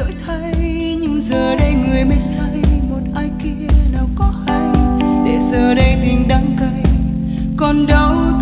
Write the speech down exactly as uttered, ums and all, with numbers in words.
đổi thay, nhưng giờ đây người mê say một ai kia nào có hay, để giờ đây tình đắng cay còn đâu.